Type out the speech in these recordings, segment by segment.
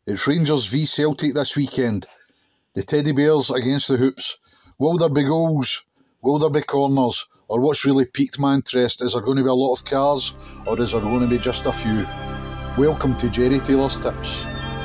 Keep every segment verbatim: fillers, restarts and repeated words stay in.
It's Rangers v Celtic this weekend. The Teddy Bears against the Hoops. Will there be goals? Will there be corners? Or what's really piqued my interest, is there going to be a lot of cars, or is there going to be just a few? Welcome to Jerry Taylor's Tips.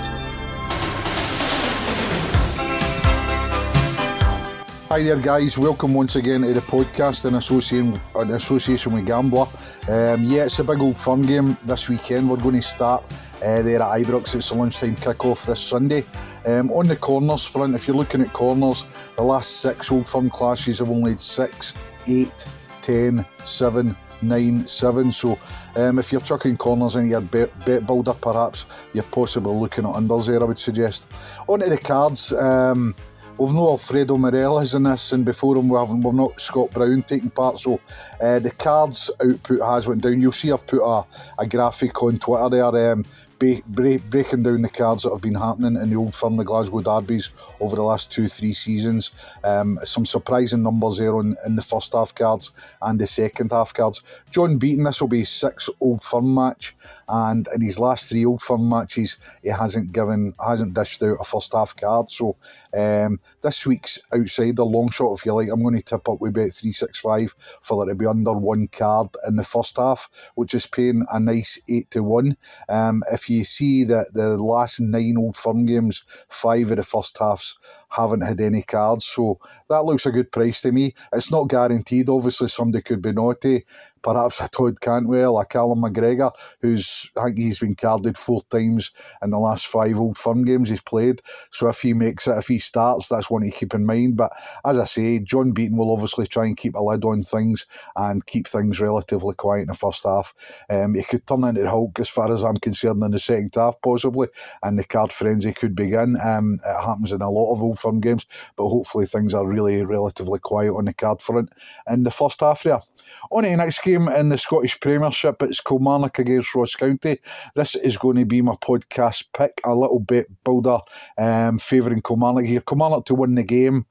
Hi there guys, welcome once again to the podcast in association, in association with Gambler. Um, yeah, it's a big Old Firm game this weekend. We're going to start uh, there at Ibrox. It's a lunchtime kick-off this Sunday. Um, on the corners front, if you're looking at corners, the last six Old Firm clashes have only had six, eight, ten, seven, nine, seven. So um, if you're chucking corners in your bet, bet builder, perhaps you're possibly looking at unders there, I would suggest. On to the cards. Um, We've no Alfredo Morelos in this, and before him we haven't, we've not Scott Brown taking part, so uh, the cards output has went down. You'll see I've put a, a graphic on Twitter there, um, be, break, breaking down the cards that have been happening in the Old Firm, the Glasgow Derbies, over the last two, three seasons. Um, some surprising numbers there on, in the first half cards and the second half cards. John Beaton, this will be his sixth Old Firm match, and in his last three Old Firm matches, he hasn't given, hasn't dished out a first half card. So um, this week's outsider, long shot if you like, I'm going to tip up with bet three sixty-five for there to be under one card in the first half, which is paying a nice eight to one. Um, if you see that the last nine Old Firm games, five of the first halves haven't had any cards, so that looks a good price to me. It's not guaranteed, obviously somebody could be naughty, perhaps a Todd Cantwell, a Callum McGregor, who's, I think he's been carded four times in the last five Old Firm games he's played, so if he makes it, if he starts, that's one to keep in mind. But as I say, John Beaton will obviously try and keep a lid on things and keep things relatively quiet in the first half. Um, he could turn into the Hulk, as far as I'm concerned, in the second half possibly, and the card frenzy could begin. Um, it happens in a lot of Old Firm games, but hopefully things are really relatively quiet on the card front in the first half there. On to the next game in the Scottish Premiership, it's Kilmarnock against Ross County. This is going to be my podcast pick, a little bit builder, um, favouring Kilmarnock here. Kilmarnock to win the game,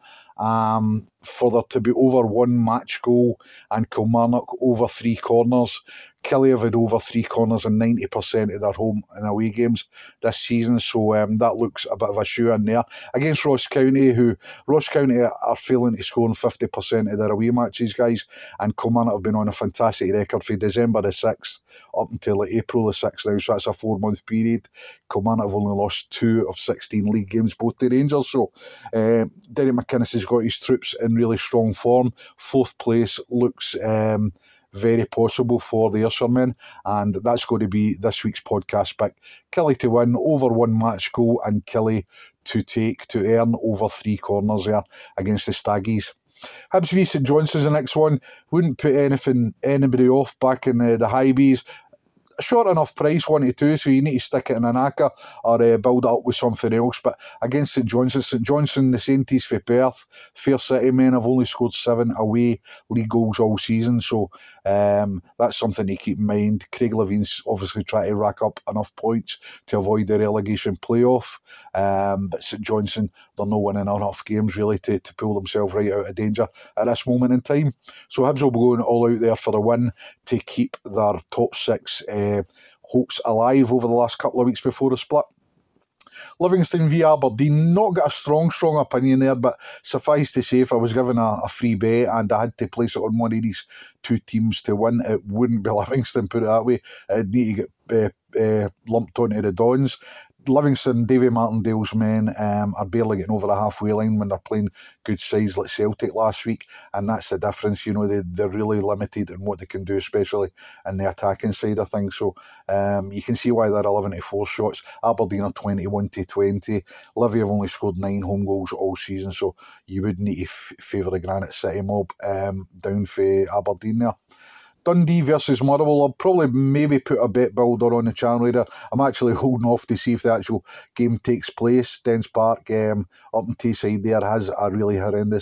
um, for there to be over one match goal, and Kilmarnock over three corners. Killie have had over three corners in ninety percent of their home and away games this season, so um, that looks a bit of a shoe in there. Against Ross County, who Ross County are failing to score in fifty percent of their away matches, guys, and Kilmarnock have been on a fantastic record from December the sixth up until like April the sixth now, so that's a four-month period. Kilmarnock have only lost two of sixteen league games, both to Rangers, so uh, Derek McInnes has got his troops in really strong form. Fourth place looks Um, very possible for the Ayrshire, and that's going to be this week's podcast pick. Killie to win, over one match goal, and Killie to take, to earn over three corners there against the Staggies. Hibs v St Johnstone's the next one. Wouldn't put anything anybody off back in the, the high Bs. Short enough price, one to two, so you need to stick it in an acca or uh, build it up with something else. But against St Johnstone, St Johnstone, the Sainties for Perth, Fair City men have only scored seven away league goals all season, so um, that's something to keep in mind. Craig Levine's obviously trying to rack up enough points to avoid the relegation playoff, um, but St Johnstone, they're not winning enough games really to, to pull themselves right out of danger at this moment in time. So Hibs will be going all out there for the win to keep their top six uh, hopes alive over the last couple of weeks before the split. Livingston v Aberdeen, not got a strong, strong opinion there, but suffice to say, if I was given a, a free bet and I had to place it on one of these two teams to win, it wouldn't be Livingston, put it that way. It'd need to get uh, uh, lumped onto the Dons. Livingston, Davy Martindale's men um, are barely getting over the halfway line when they're playing good sides like Celtic last week, and that's the difference. You know, they, they're really limited in what they can do, especially in the attacking side of things. So um, you can see why they're eleven to four shots. Aberdeen are twenty-one to twenty. Livy have only scored nine home goals all season, so you would need to f- favour the Granite City mob um, down for Aberdeen there. Dundee versus Motherwell. I'll probably maybe put a bet builder on the channel there. I'm actually holding off to see if the actual game takes place. Dens Park um, up in Tayside there has a really horrendous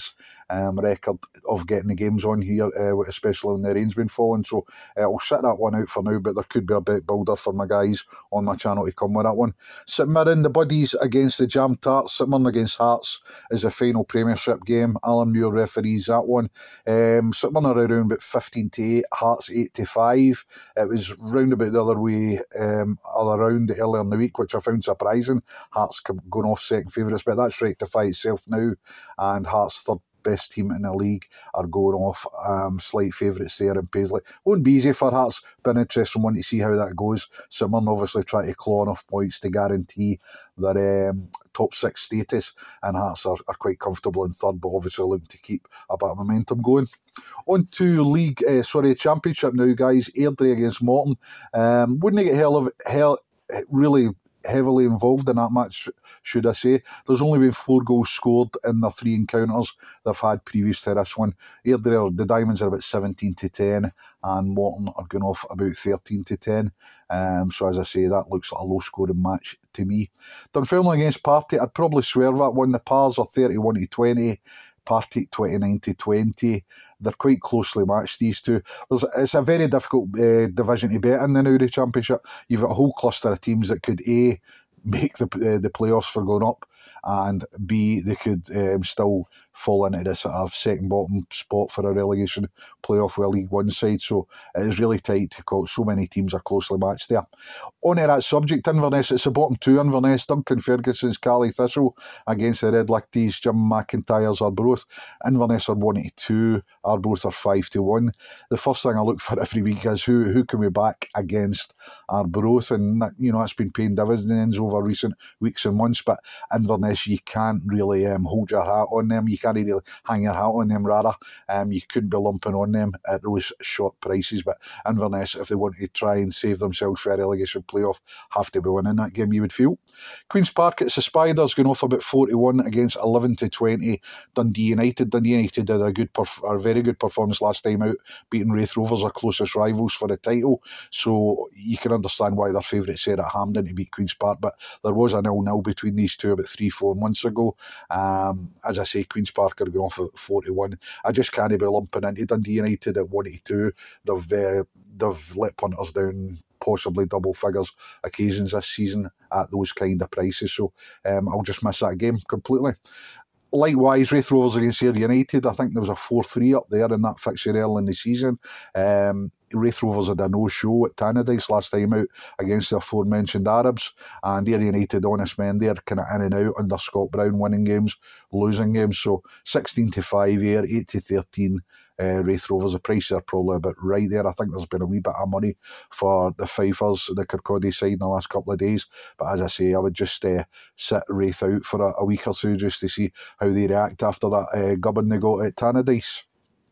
um, record of getting the games on here, uh, especially when the rain's been falling. So uh, I'll sit that one out for now, but there could be a bit builder for my guys on my channel to come with that one. St Mirren, the Buddies against the Jam Tarts. St Mirren against Hearts is the final Premiership game. Alan Muir referees that one. Um, St Mirren are around about fifteen to eight, Hearts eight to five. It was round about the other way, um, other round earlier in the week, which I found surprising. Hearts going off second favourites, but that's rectified itself now, and Hearts third best team in the league are going off um, slight favourites there in Paisley. Won't be easy for Hearts, but an interesting one to see how that goes. St Mirren obviously try to claw enough points to guarantee their um, top six status, and Hearts are, are quite comfortable in third, but obviously looking to keep a bit of momentum going. On to league, uh, sorry, championship now, guys. Airdrie against Morton. Um, wouldn't get hell of hell really heavily involved in that match, should I say. There's only been four goals scored in the three encounters they've had previous to this one. Airdrie, the Diamonds are about seventeen to ten, and Morton are going off about thirteen to ten. Um, so as I say, that looks like a low scoring match to me. Dunfermline against Partick, I'd probably swerve that one. The Pars are thirty-one to twenty, Partick twenty-nine to twenty. They're quite closely matched, these two. There's, it's a very difficult uh, division to bet in the Newry Championship. You've got a whole cluster of teams that could A, make the uh, the playoffs for going up, and B, they could um, still fall into the sort of second bottom spot for a relegation playoff with a League One side. So it is really tight to call. So many teams are closely matched there. On to that subject, Inverness, it's the bottom two Inverness, Duncan Ferguson's Cally Thistle against the Red Lichties, Jim McIntyre's Arbroath. Inverness are one to two, Arbroath are five to one. The first thing I look for every week is who who can we back against Arbroath, and that, you know, that's been paying dividends over recent weeks and months. But Inverness, you can't really um, hold your hat on them. You can't really hang your hat on them, rather. Um, you couldn't be lumping on them at those short prices. But Inverness, if they want to try and save themselves for a relegation playoff, have to be winning that game, you would feel. Queen's Park, it's the Spiders going off about four to one against eleven to twenty Dundee United. Dundee United did a good, perf- a very good performance last time out, beating Wraith Rovers, our closest rivals for the title. So you can understand why their favourites said at Hampden to beat Queen's Park. But there was a nil-nil between these two about three, four months ago. Um, as I say, Queen's Park are going off at four to one. I just can't be lumping into Dundee United at one to two. They've uh, they've let punters down possibly double figures occasions this season at those kind of prices. So um, I'll just miss that game completely. Likewise, Wraith Rovers against Ayr United. I think there was a four three up there in that fixture early in the season. Um, Wraith Rovers had a no-show at Tannadice last time out against the aforementioned Arabs, and Ayr United, honest men, they're kind of in and out under Scott Brown, winning games, losing games. So sixteen to five Ayr, eight to thirteen uh, Wraith Rovers. The prices are probably about right there. I think there's been a wee bit of money for the Fifers, the Kirkcaldy side, in the last couple of days. But as I say, I would just uh, sit Wraith out for a, a week or two just to see how they react after that uh, gubbin they got at Tannadice.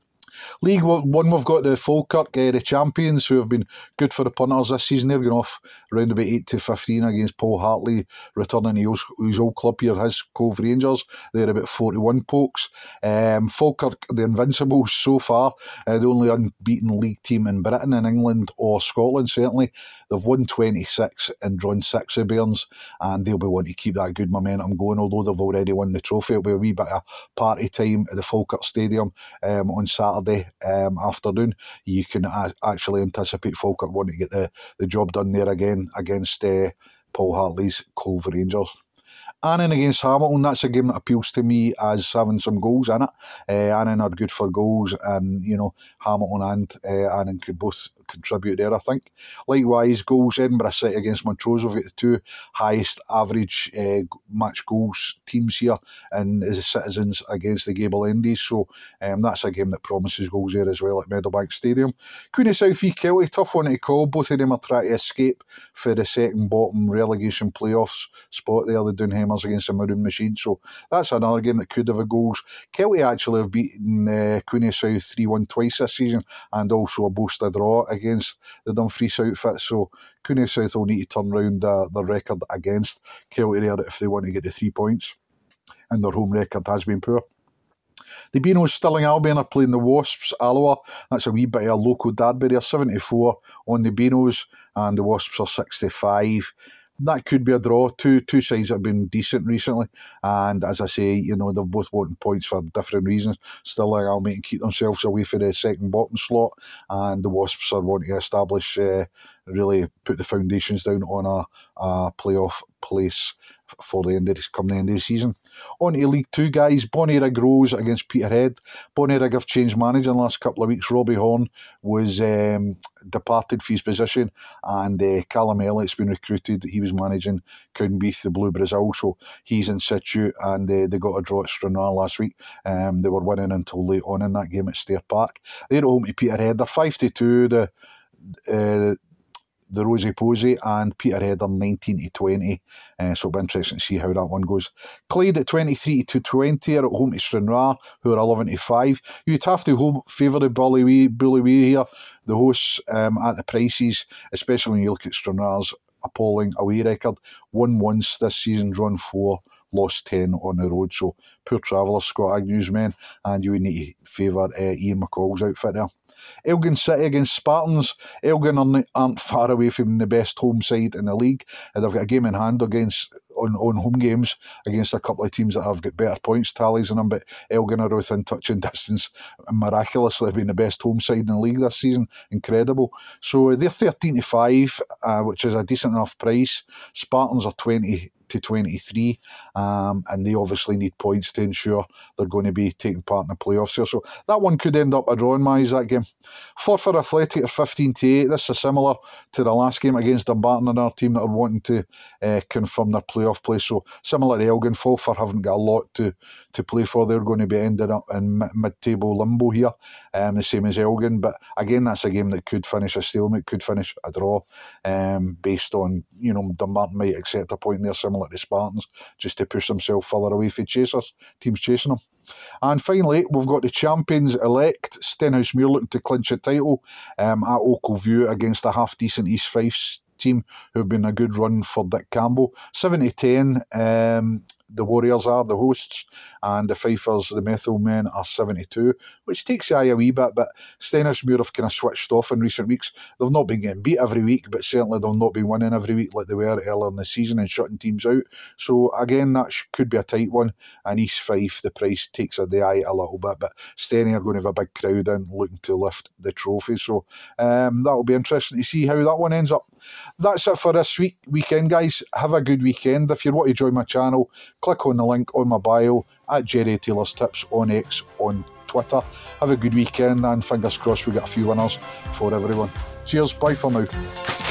League One, we've got the Falkirk, uh, the champions, who have been good for the punters this season. They're going off around about eight to fifteen against Paul Hartley, returning to his, his old club here, his Cove Rangers. They're about forty-one pokes. Um, Falkirk, the Invincibles so far, uh, the only unbeaten league team in Britain, in England or Scotland certainly. They've won twenty-six and drawn six of Bairns, and they'll be wanting to keep that good momentum going, although they've already won the trophy. It'll be a wee bit of party time at the Falkirk Stadium um, on Saturday um, afternoon. You can a- actually anticipate Falkirk wanting to get the, the job done there again against uh, Paul Hartley's Cove Rangers. Annan against Hamilton, that's a game that appeals to me as having some goals in it. Uh, Annan are good for goals, and you know, Hamilton and uh, Annan could both contribute there, I think. Likewise, goals, Edinburgh City against Montrose. We've got the two highest average uh, match goals teams here, and as the Citizens against the Gable Endies. So um, that's a game that promises goals there as well at Meadowbank Stadium. Queen of South v Kelty, tough one to call. Both of them are trying to escape for the second bottom relegation playoffs spot there, the Doonhamers against the Maroon Machine. So that's another game that could have a goals. Kelty actually have beaten uh, Queen of South three one twice this season, and also a boasted draw against the Dumfries outfit. So Queen of South will need to turn round the, the record against Kelty there if they want to get the three points, and their home record has been poor. The Beanos, Stirling Albion, are playing the Wasps, Alloa. That's a wee bit of a local derby there, seventy-four on the Beanos, and the Wasps are sixty-five. that could be a draw. Two two sides have been decent recently, and as I say, you know, they're both wanting points for different reasons. Still, I'll make and keep themselves away for the second bottom slot, and the Wasps are wanting to establish, uh, really put the foundations down on a, a playoff place for the end of this, come the end of the season. On to League Two, guys. Bonnyrigg Rose against Peterhead. Bonnyrigg have changed manager in the last couple of weeks. Robbie Horn was um, departed for his position, and uh, Callum Elliott's been recruited. He was managing Cowdenbeath, the Blue Brazil, so he's in situ, and uh, they got a draw at Stranraer last week. Um, they were winning until late on in that game at Stair Park. They're at home to Peterhead. They're five to two. The uh, the Rosy Posy, and Peterhead are nineteen to twenty, uh, so it'll be interesting to see how that one goes. Clyde at twenty-three to twenty are at home to Stranraer, who are eleven to five. You'd have to home favour the Bully Wee, Bully Wee here, the hosts, um, at the prices, especially when you look at Stranraer's appalling away record. Won once this season, drawn four, lost ten on the road, so poor travellers, Scott Agnew's men, and you would need to favour uh, Ian McCall's outfit there. Elgin City against Spartans. Elgin aren't, aren't far away from the best home side in the league. And they've got a game in hand against on, on home games against a couple of teams that have got better points tallies than them, but Elgin are within touching distance, and miraculously being the best home side in the league this season. Incredible. So they're thirteen to five, uh, which is a decent enough price. Spartans are twenty to twenty-three, um, and they obviously need points to ensure they're going to be taking part in the playoffs here. So that one could end up a draw in my eyes, that game. Forfar Athletic are fifteen to eight. This is similar to the last game against Dumbarton, and our team that are wanting to uh, confirm their playoff place. So similar to Elgin, Forfar haven't got a lot to, to play for. They're going to be ending up in mid-table limbo here, um, the same as Elgin. But again, that's a game that could finish a stalemate, could finish a draw, um, based on, you know, Dumbarton might accept a point there, similar like the Spartans, just to push themselves further away from chasers, teams chasing them. And finally, we've got the champions-elect, Stenhousemuir, looking to clinch a title um, at Ochilview against a half-decent East Fife team who've been a good run for Dick Campbell. seven to ten, um, the Warriors are the hosts, and the Fifers, the Methil men, are seventy-two, which takes the eye a wee bit, but Stenhousemuir have kind of switched off in recent weeks. They've not been getting beat every week, but certainly they've not been winning every week like they were earlier in the season and shutting teams out. So again, that could be a tight one, and East Fife, the price takes the eye a little bit, but Stenny are going to have a big crowd in looking to lift the trophy, so um, that'll be interesting to see how that one ends up. That's it for this week weekend, guys. Have a good weekend. If you want to join my channel, click on the link on my bio at Jerry Taylor's Tips on X, on Twitter. Have a good weekend, and fingers crossed we get a few winners for everyone. Cheers, bye for now.